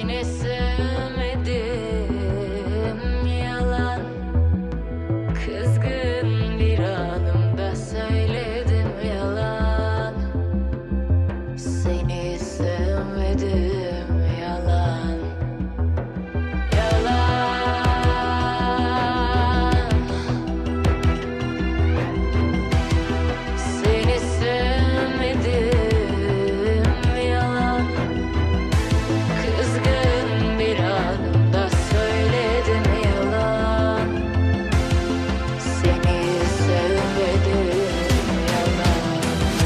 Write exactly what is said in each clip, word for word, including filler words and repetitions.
Seni sevmedim yalan. Kızgın bir anımda söyledim yalan. Seni sevmedim yalan. Yalan. Seni sevmedim yalan. Kızgın bir anımda söyledim yalan. Seni sevmedim yalan.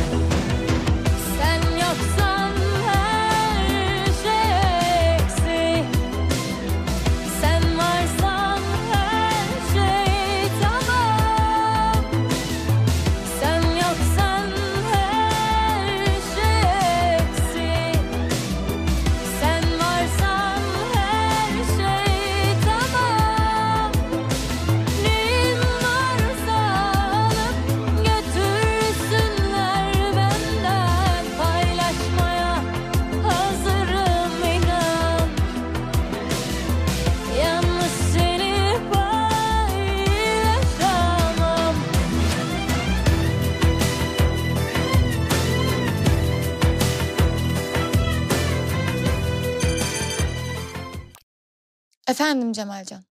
Sen yoksan her şey eksik. Sen varsan her şey tamam. Sen yoksan her şey eksik. Sen varsan her şey tamam. Neyin varsa alıp götürsünler benden. Paylaşmaya hazırım inan. Yalnız seni paylaşamam. Efendim Cemalcan.